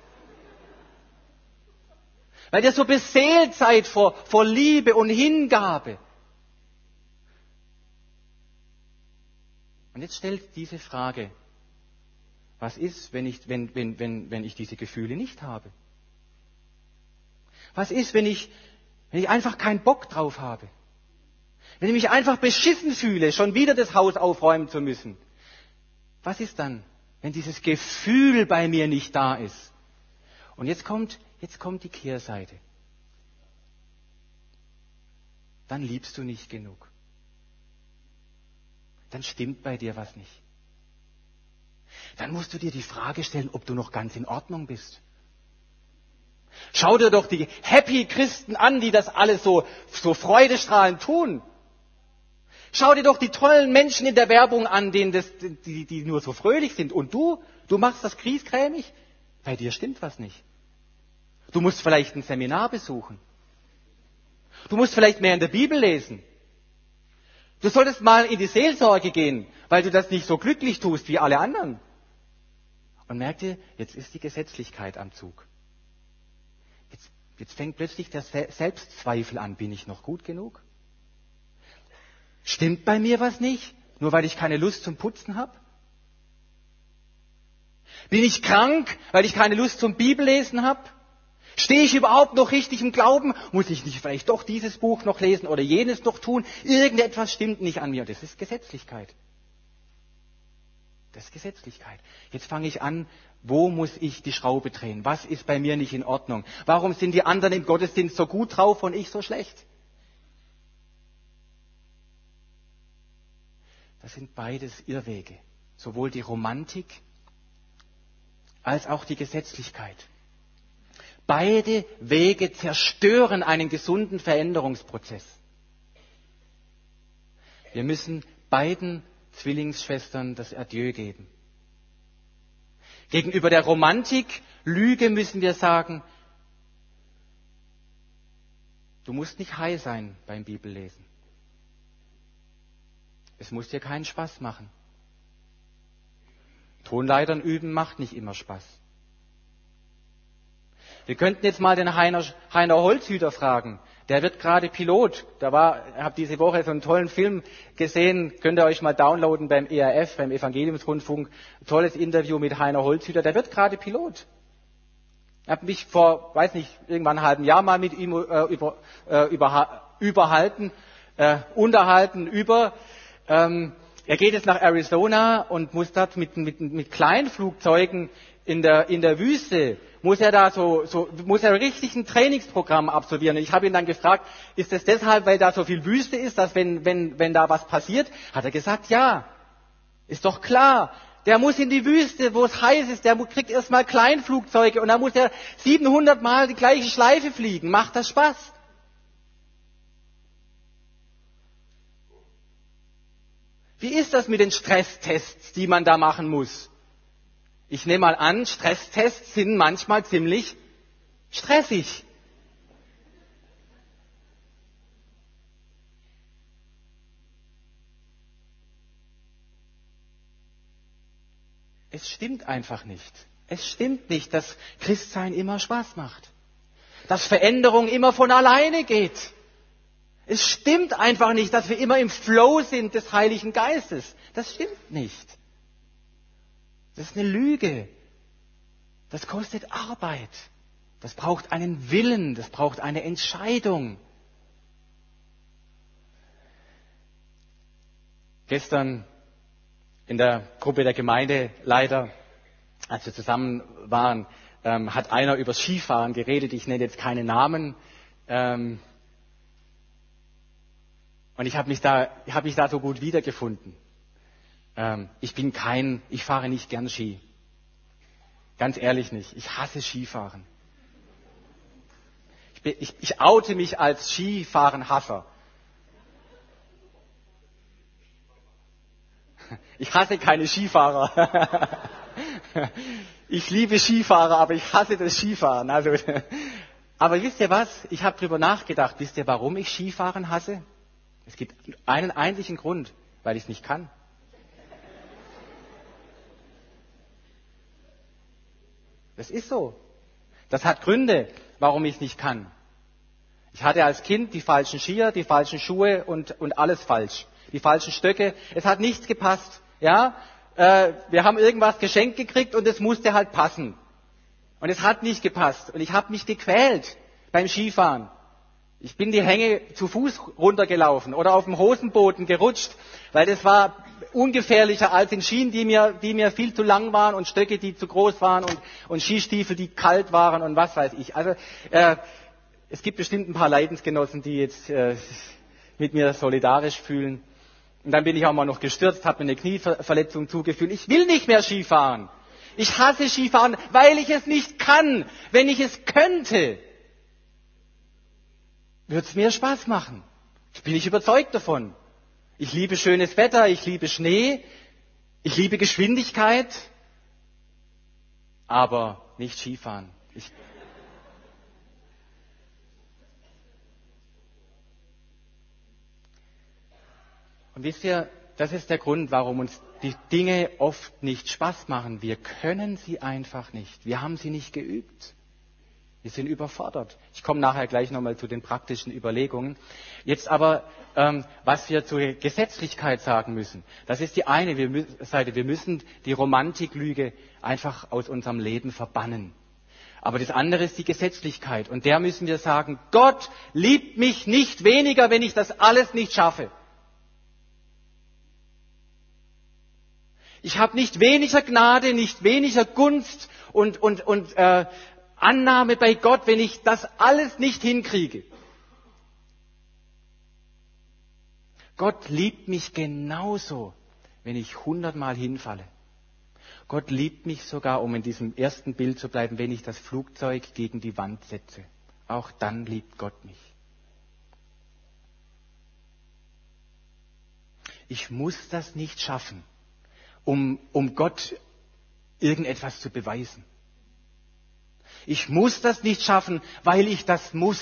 Weil ihr so beseelt seid vor, vor Liebe und Hingabe. Und jetzt stellt diese Frage, was ist, wenn ich, wenn, wenn, wenn, wenn ich diese Gefühle nicht habe? Was ist, wenn ich, wenn ich einfach keinen Bock drauf habe? Wenn ich mich einfach beschissen fühle, schon wieder das Haus aufräumen zu müssen? Was ist dann, wenn dieses Gefühl bei mir nicht da ist? Und jetzt kommt, jetzt kommt die Kehrseite. Dann liebst du nicht genug. Dann stimmt bei dir was nicht. Dann musst du dir die Frage stellen, ob du noch ganz in Ordnung bist. Schau dir doch die Happy Christen an, die das alles so, so freudestrahlend tun. Schau dir doch die tollen Menschen in der Werbung an, denen das, die, die nur so fröhlich sind. Und du, du machst das griesgrämig? Bei dir stimmt was nicht. Du musst vielleicht ein Seminar besuchen. Du musst vielleicht mehr in der Bibel lesen. Du solltest mal in die Seelsorge gehen, weil du das nicht so glücklich tust wie alle anderen. Und merkt ihr, jetzt ist die Gesetzlichkeit am Zug. Jetzt, jetzt fängt plötzlich der Selbstzweifel an. Bin ich noch gut genug? Stimmt bei mir was nicht? Nur weil ich keine Lust zum Putzen habe? Bin ich krank, weil ich keine Lust zum Bibellesen habe? Stehe ich überhaupt noch richtig im Glauben? Muss ich nicht vielleicht doch dieses Buch noch lesen oder jenes noch tun? Irgendetwas stimmt nicht an mir. Und das ist Gesetzlichkeit. Das ist Gesetzlichkeit. Jetzt fange ich an, wo muss ich die Schraube drehen? Was ist bei mir nicht in Ordnung? Warum sind die anderen im Gottesdienst so gut drauf und ich so schlecht? Das sind beides Irrwege. Sowohl die Romantik als auch die Gesetzlichkeit. Beide Wege zerstören einen gesunden Veränderungsprozess. Wir müssen beiden Zwillingsschwestern das Adieu geben. Gegenüber der Romantik, Lüge müssen wir sagen, du musst nicht high sein beim Bibellesen. Es muss dir keinen Spaß machen. Tonleitern üben macht nicht immer Spaß. Wir könnten jetzt mal den Heiner, Heiner Holzhüter fragen. Der wird gerade Pilot. Da war, ich habe diese Woche so einen tollen Film gesehen. Könnt ihr euch mal downloaden beim E R F, beim Evangeliumsrundfunk. Ein tolles Interview mit Heiner Holzhüter. Der wird gerade Pilot. Ich habe mich vor, weiß nicht, irgendwann einem halben Jahr mal mit ihm äh, über, äh, über, überhalten, äh, unterhalten über. Ähm, er geht jetzt nach Arizona und muss dort mit, mit, mit Kleinflugzeugen in der, in der Wüste, muss er da so, so, muss er richtig ein Trainingsprogramm absolvieren. Und ich habe ihn dann gefragt, ist das deshalb, weil da so viel Wüste ist, dass wenn, wenn, wenn da was passiert? Hat er gesagt, ja. Ist doch klar. Der muss in die Wüste, wo es heiß ist, der kriegt erstmal Kleinflugzeuge und dann muss er siebenhundert Mal die gleiche Schleife fliegen. Macht das Spaß? Wie ist das mit den Stresstests, die man da machen muss? Ich nehme mal an, Stresstests sind manchmal ziemlich stressig. Es stimmt einfach nicht. Es stimmt nicht, dass Christsein immer Spaß macht. Dass Veränderung immer von alleine geht. Es stimmt einfach nicht, dass wir immer im Flow sind des Heiligen Geistes. Das stimmt nicht. Das ist eine Lüge. Das kostet Arbeit. Das braucht einen Willen. Das braucht eine Entscheidung. Gestern in der Gruppe der Gemeindeleiter, als wir zusammen waren, ähm, hat einer über Skifahren geredet. Ich nenne jetzt keine Namen. Ähm, und ich habe mich da, ich habe mich da so gut wiedergefunden. Ähm, ich bin kein, ich fahre nicht gern Ski. Ganz ehrlich nicht. Ich hasse Skifahren. Ich, bin, ich, ich oute mich als Skifahrenhasser. Ich hasse keine Skifahrer. Ich liebe Skifahrer, aber ich hasse das Skifahren. Also, aber wisst ihr was? Ich habe drüber nachgedacht. Wisst ihr, warum ich Skifahren hasse? Es gibt einen einzigen Grund, weil ich es nicht kann. Das ist so. Das hat Gründe, warum ich es nicht kann. Ich hatte als Kind die falschen Skier, die falschen Schuhe und, und alles falsch. Die falschen Stöcke. Es hat nichts gepasst. Ja, äh, wir haben irgendwas geschenkt gekriegt und es musste halt passen. Und es hat nicht gepasst. Und ich habe mich gequält beim Skifahren. Ich bin die Hänge zu Fuß runtergelaufen oder auf dem Hosenboden gerutscht, weil das war ungefährlicher als in Skien, die mir, die mir viel zu lang waren und Stöcke, die zu groß waren und, und Skistiefel, die kalt waren und was weiß ich. Also äh, es gibt bestimmt ein paar Leidensgenossen, die jetzt äh, mit mir solidarisch fühlen. Und dann bin ich auch mal noch gestürzt, habe mir eine Knieverletzung zugefügt. Ich will nicht mehr Skifahren. Ich hasse Skifahren, weil ich es nicht kann. Wenn ich es könnte, würde es mir Spaß machen. Ich bin nicht überzeugt davon. Ich liebe schönes Wetter, ich liebe Schnee, ich liebe Geschwindigkeit, aber nicht Skifahren. Ich Und wisst ihr, das ist der Grund, warum uns die Dinge oft nicht Spaß machen. Wir können sie einfach nicht. Wir haben sie nicht geübt. Wir sind überfordert. Ich komme nachher gleich nochmal zu den praktischen Überlegungen. Jetzt aber, ähm, was wir zur Gesetzlichkeit sagen müssen. Das ist die eine Seite. Wir müssen die Romantiklüge einfach aus unserem Leben verbannen. Aber das andere ist die Gesetzlichkeit. Und der müssen wir sagen, Gott liebt mich nicht weniger, wenn ich das alles nicht schaffe. Ich habe nicht weniger Gnade, nicht weniger Gunst und, und, und äh, Annahme bei Gott, wenn ich das alles nicht hinkriege. Gott liebt mich genauso, wenn ich hundertmal hinfalle. Gott liebt mich sogar, um in diesem ersten Bild zu bleiben, wenn ich das Flugzeug gegen die Wand setze. Auch dann liebt Gott mich. Ich muss das nicht schaffen, um, um Gott irgendetwas zu beweisen. Ich muss das nicht schaffen, weil ich das muss.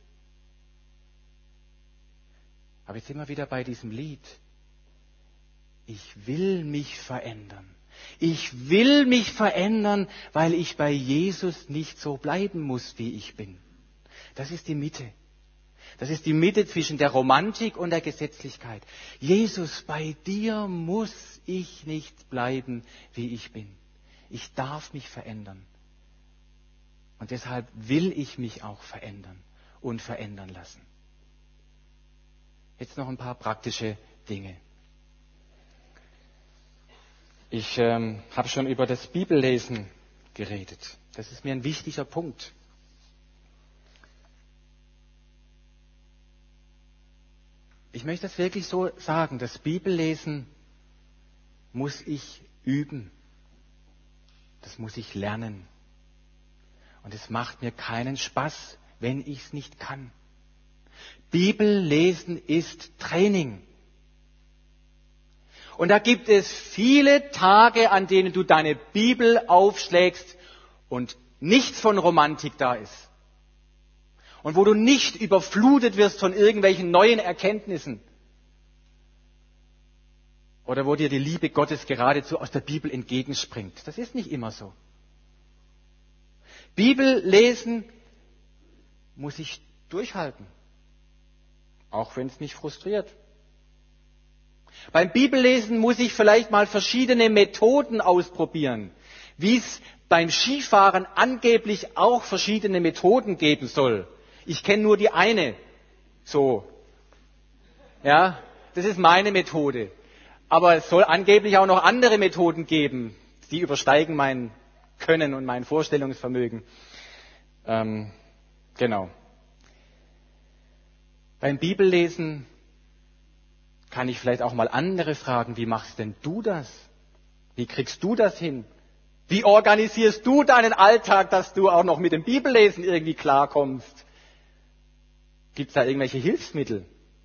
Aber jetzt sind wir wieder bei diesem Lied. Ich will mich verändern. Ich will mich verändern, weil ich bei Jesus nicht so bleiben muss, wie ich bin. Das ist die Mitte. Das ist die Mitte zwischen der Romantik und der Gesetzlichkeit. Jesus, bei dir muss ich nicht bleiben, wie ich bin. Ich darf mich verändern. Und deshalb will ich mich auch verändern und verändern lassen. Jetzt noch ein paar praktische Dinge. Ich ähm, habe schon über das Bibellesen geredet. Das ist mir ein wichtiger Punkt. Ich möchte das wirklich so sagen, das Bibellesen muss ich üben. Das muss ich lernen. Und es macht mir keinen Spaß, wenn ich es nicht kann. Bibellesen ist Training. Und da gibt es viele Tage, an denen du deine Bibel aufschlägst und nichts von Romantik da ist. Und wo du nicht überflutet wirst von irgendwelchen neuen Erkenntnissen. oder wo dir die Liebe Gottes geradezu aus der Bibel entgegenspringt. Das ist nicht immer so. Bibel lesen muss ich durchhalten, auch wenn es mich frustriert. Beim Bibellesen muss ich vielleicht mal verschiedene Methoden ausprobieren, wie es beim Skifahren angeblich auch verschiedene Methoden geben soll. Ich kenne nur die eine. So. Ja, das ist meine Methode. Aber es soll angeblich auch noch andere Methoden geben, die übersteigen mein Können und mein Vorstellungsvermögen. Ähm, genau. Beim Bibellesen kann ich vielleicht auch mal andere fragen. Wie machst denn du das? Wie kriegst du das hin? Wie organisierst du deinen Alltag, dass du auch noch mit dem Bibellesen irgendwie klarkommst? Gibt es da irgendwelche Hilfsmittel?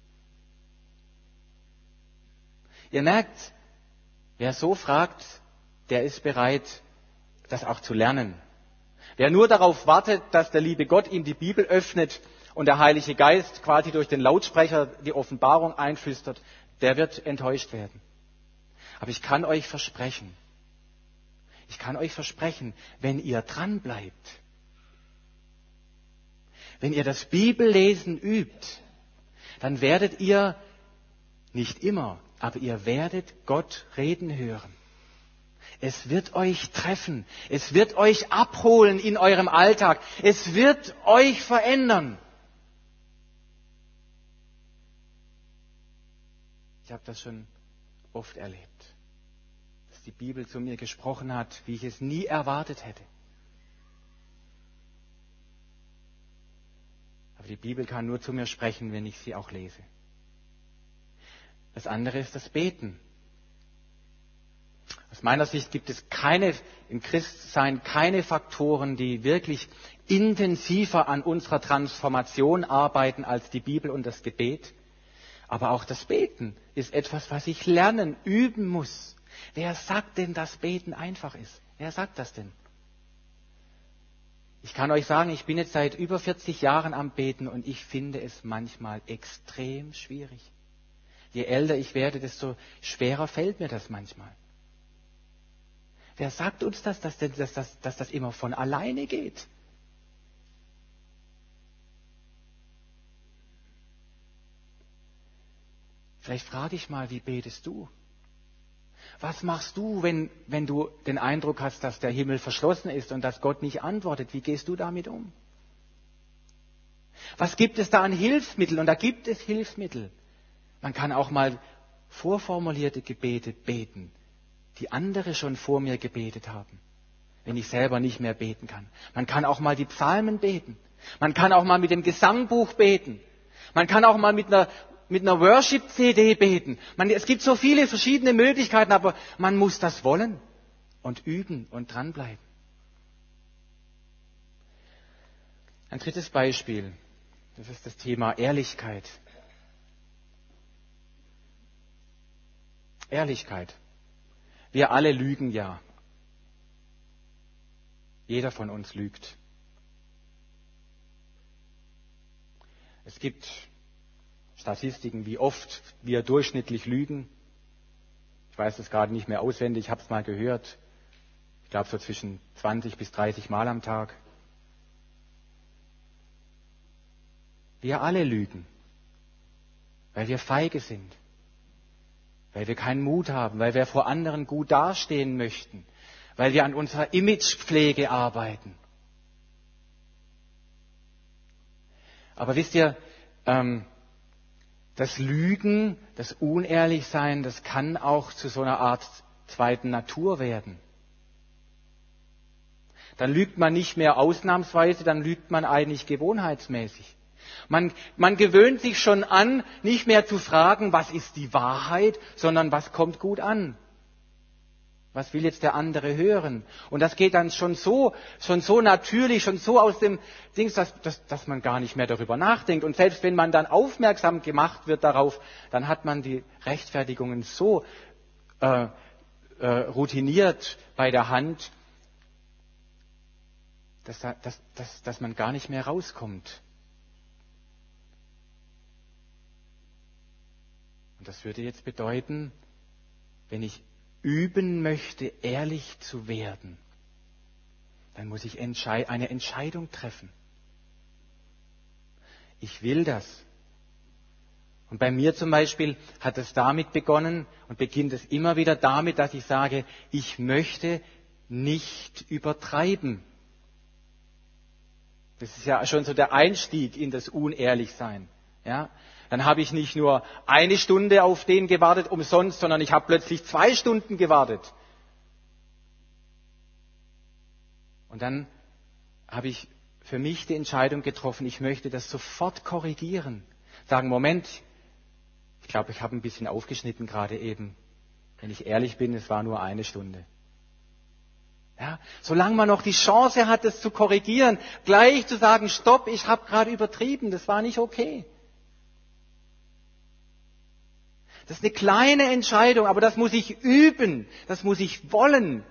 Ihr merkt, wer so fragt, der ist bereit, das auch zu lernen. Wer nur darauf wartet, dass der liebe Gott ihm die Bibel öffnet und der Heilige Geist quasi durch den Lautsprecher die Offenbarung einflüstert, der wird enttäuscht werden. Aber ich kann euch versprechen, ich kann euch versprechen, wenn ihr dran bleibt, wenn ihr das Bibellesen übt, dann werdet ihr nicht immer, aber ihr werdet Gott reden hören. Es wird euch treffen, es wird euch abholen in eurem Alltag, es wird euch verändern. Ich habe das schon oft erlebt, dass die Bibel zu mir gesprochen hat, wie ich es nie erwartet hätte. Aber die Bibel kann nur zu mir sprechen, wenn ich sie auch lese. Das andere ist das Beten. Aus meiner Sicht gibt es keine, im Christsein keine Faktoren, die wirklich intensiver an unserer Transformation arbeiten als die Bibel und das Gebet. Aber auch das Beten ist etwas, was ich lernen, üben muss. Wer sagt denn, dass Beten einfach ist? Wer sagt das denn? Ich kann euch sagen, ich bin jetzt seit über vierzig Jahren am Beten und ich finde es manchmal extrem schwierig. Je älter ich werde, desto schwerer fällt mir das manchmal. Wer sagt uns das, dass, dass, dass, dass das immer von alleine geht? Vielleicht frage ich mal, wie betest du? Was machst du, wenn, wenn du den Eindruck hast, dass der Himmel verschlossen ist und dass Gott nicht antwortet? Wie gehst du damit um? Was gibt es da an Hilfsmitteln? Und da gibt es Hilfsmittel. Man kann auch mal vorformulierte Gebete beten, die andere schon vor mir gebetet haben, wenn ich selber nicht mehr beten kann. Man kann auch mal die Psalmen beten. Man kann auch mal mit dem Gesangbuch beten. Man kann auch mal mit einer, mit einer Worship-C D beten. Man, es gibt so viele verschiedene Möglichkeiten, aber man muss das wollen und üben und dranbleiben. Ein drittes Beispiel, das ist das Thema Ehrlichkeit. Ehrlichkeit. Wir alle lügen ja. Jeder von uns lügt. Es gibt Statistiken, wie oft wir durchschnittlich lügen. Ich weiß es gerade nicht mehr auswendig, ich habe es mal gehört. Ich glaube so zwischen zwanzig bis dreißig Mal am Tag. Wir alle lügen, weil wir feige sind, weil wir keinen Mut haben, weil wir vor anderen gut dastehen möchten, weil wir an unserer Imagepflege arbeiten. Aber wisst ihr, ähm, das Lügen, das Unehrlichsein, das kann auch zu so einer Art zweiten Natur werden. Dann lügt man nicht mehr ausnahmsweise, dann lügt man eigentlich gewohnheitsmäßig. Man, man gewöhnt sich schon an, nicht mehr zu fragen, was ist die Wahrheit, sondern was kommt gut an. Was will jetzt der andere hören? Und das geht dann schon so, schon so natürlich, schon so aus dem Dings, dass, dass, dass man gar nicht mehr darüber nachdenkt. Und selbst wenn man dann aufmerksam gemacht wird darauf, dann hat man die Rechtfertigungen so äh, äh, routiniert bei der Hand, dass, dass, dass, dass man gar nicht mehr rauskommt. Und das würde jetzt bedeuten, wenn ich üben möchte, ehrlich zu werden, dann muss ich eine Entscheidung treffen. Ich will das. Und bei mir zum Beispiel hat es damit begonnen und beginnt es immer wieder damit, dass ich sage, ich möchte nicht übertreiben. Das ist ja schon so der Einstieg in das Unehrlichsein. Ja? Dann habe ich nicht nur eine Stunde auf den gewartet umsonst, sondern ich habe plötzlich zwei Stunden gewartet. Und dann habe ich für mich die Entscheidung getroffen, ich möchte das sofort korrigieren. Sagen, Moment, ich glaube, ich habe ein bisschen aufgeschnitten gerade eben. Wenn ich ehrlich bin, es war nur eine Stunde. Ja, solange man noch die Chance hat, das zu korrigieren, gleich zu sagen, stopp, ich habe gerade übertrieben, das war nicht okay. Das ist eine kleine Entscheidung, aber das muss ich üben, das muss ich wollen.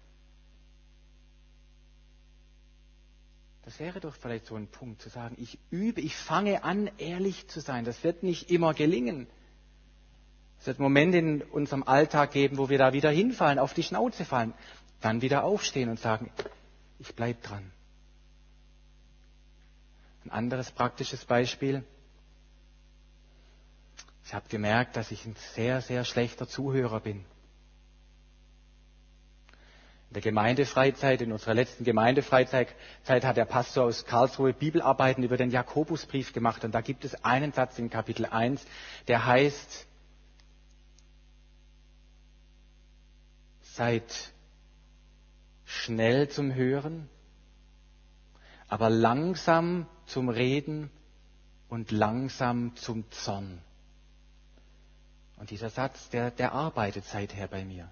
Das wäre doch vielleicht so ein Punkt, zu sagen, ich übe, ich fange an, ehrlich zu sein. Das wird nicht immer gelingen. Es wird Momente in unserem Alltag geben, wo wir da wieder hinfallen, auf die Schnauze fallen. Dann wieder aufstehen und sagen, ich bleibe dran. Ein anderes praktisches Beispiel. Ich habe gemerkt, dass ich ein sehr, sehr schlechter Zuhörer bin. In der Gemeindefreizeit, in unserer letzten Gemeindefreizeit, hat der Pastor aus Karlsruhe Bibelarbeiten über den Jakobusbrief gemacht. Und da gibt es einen Satz in Kapitel eins, der heißt, seid schnell zum Hören, aber langsam zum Reden und langsam zum Zorn. Und dieser Satz, der, der arbeitet seither bei mir.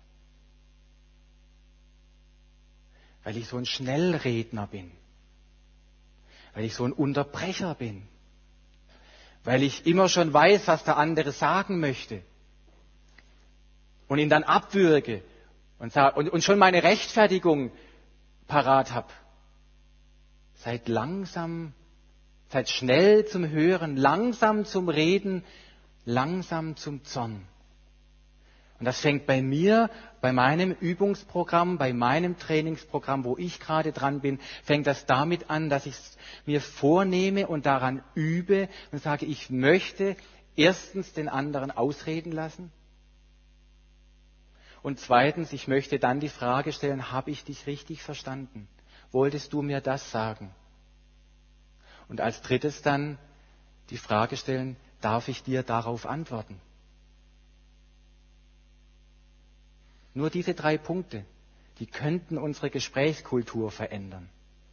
Weil ich so ein Schnellredner bin. Weil ich so ein Unterbrecher bin. Weil ich immer schon weiß, was der andere sagen möchte. Und ihn dann abwürge und, sag, und, und schon meine Rechtfertigung parat habe. Seid langsam, seid schnell zum Hören, langsam zum Reden, langsam zum Zorn. Und das fängt bei mir, bei meinem Übungsprogramm, bei meinem Trainingsprogramm, wo ich gerade dran bin, fängt das damit an, dass ich es mir vornehme und daran übe und sage, ich möchte erstens den anderen ausreden lassen und zweitens, ich möchte dann die Frage stellen, habe ich dich richtig verstanden? Wolltest du mir das sagen? Und als drittes dann die Frage stellen, darf ich dir darauf antworten? Nur diese drei Punkte, die könnten unsere Gesprächskultur verändern.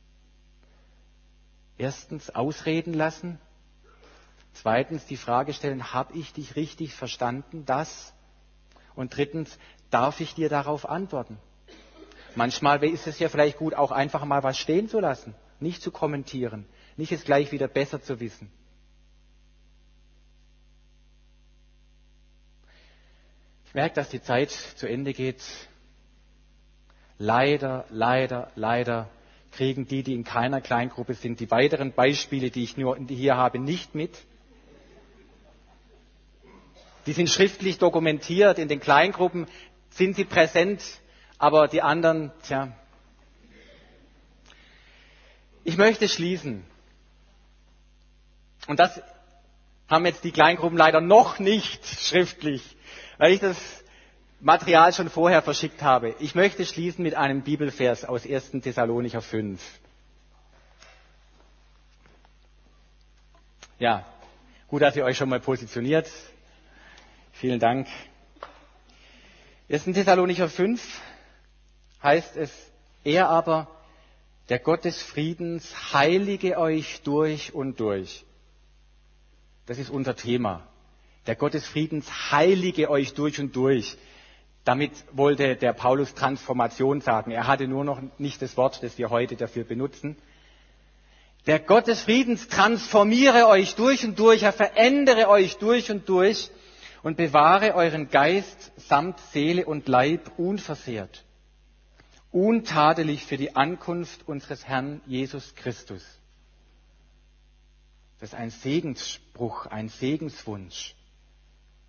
Erstens, ausreden lassen. Zweitens, die Frage stellen, habe ich dich richtig verstanden, das? Und drittens, darf ich dir darauf antworten? Manchmal ist es ja vielleicht gut, auch einfach mal was stehen zu lassen, nicht zu kommentieren, nicht es gleich wieder besser zu wissen. Ich merke, dass die Zeit zu Ende geht. Leider, leider, leider kriegen die, die in keiner Kleingruppe sind, die weiteren Beispiele, die ich nur hier habe, nicht mit. Die sind schriftlich dokumentiert. In den Kleingruppen sind sie präsent, aber die anderen, tja. Ich möchte schließen. Und das haben jetzt die Kleingruppen leider noch nicht schriftlich, weil ich das Material schon vorher verschickt habe. Ich möchte schließen mit einem Bibelvers aus ersten Thessalonicher fünf. Ja, gut, dass ihr euch schon mal positioniert. Vielen Dank. ersten Thessalonicher fünf heißt es, er aber, der Gott des Friedens, heilige euch durch und durch. Das ist unser Thema. Der Gott des Friedens heilige euch durch und durch. Damit wollte der Paulus Transformation sagen. Er hatte nur noch nicht das Wort, das wir heute dafür benutzen. Der Gott des Friedens transformiere euch durch und durch, er verändere euch durch und durch und bewahre euren Geist samt Seele und Leib unversehrt, untadelig für die Ankunft unseres Herrn Jesus Christus. Das ist ein Segensspruch, ein Segenswunsch.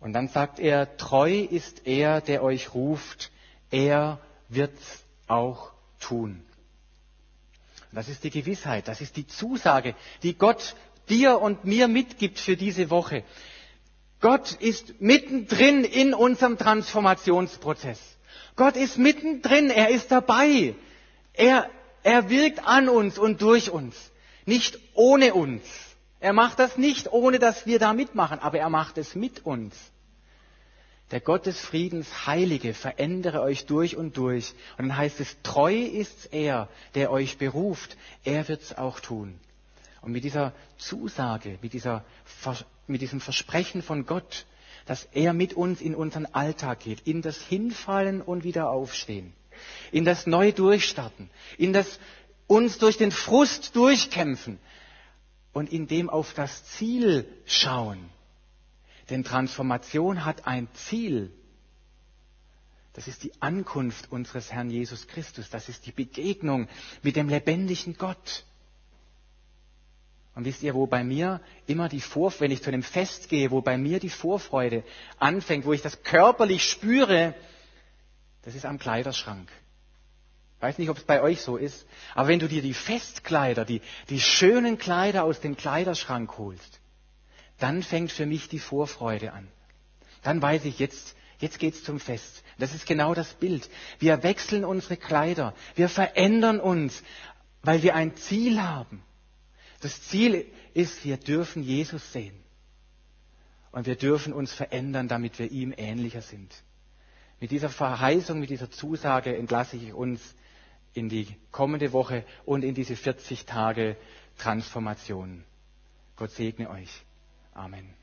Und dann sagt er, treu ist er, der euch ruft, er wird's auch tun. Und das ist die Gewissheit, das ist die Zusage, die Gott dir und mir mitgibt für diese Woche. Gott ist mittendrin in unserem Transformationsprozess. Gott ist mittendrin, er ist dabei. Er, er wirkt an uns und durch uns, nicht ohne uns. Er macht das nicht, ohne dass wir da mitmachen, aber er macht es mit uns. Der Gott des Friedens, Heilige, verändere euch durch und durch. Und dann heißt es, treu ist er, der euch beruft. Er wird es auch tun. Und mit dieser Zusage, mit, dieser, mit diesem Versprechen von Gott, dass er mit uns in unseren Alltag geht, in das Hinfallen und wieder aufstehen, in das neu Durchstarten, in das uns durch den Frust durchkämpfen und in dem auf das Ziel schauen. Denn Transformation hat ein Ziel. Das ist die Ankunft unseres Herrn Jesus Christus. Das ist die Begegnung mit dem lebendigen Gott. Und wisst ihr, wo bei mir immer die Vorfreude, wenn ich zu einem Fest gehe, wo bei mir die Vorfreude anfängt, wo ich das körperlich spüre, das ist am Kleiderschrank. Ich weiß nicht, ob es bei euch so ist, aber wenn du dir die Festkleider, die, die schönen Kleider aus dem Kleiderschrank holst, dann fängt für mich die Vorfreude an. Dann weiß ich, jetzt, jetzt geht's zum Fest. Das ist genau das Bild. Wir wechseln unsere Kleider. Wir verändern uns, weil wir ein Ziel haben. Das Ziel ist, wir dürfen Jesus sehen. Und wir dürfen uns verändern, damit wir ihm ähnlicher sind. Mit dieser Verheißung, mit dieser Zusage entlasse ich uns in die kommende Woche und in diese vierzig Tage Transformation. Gott segne euch. Amen.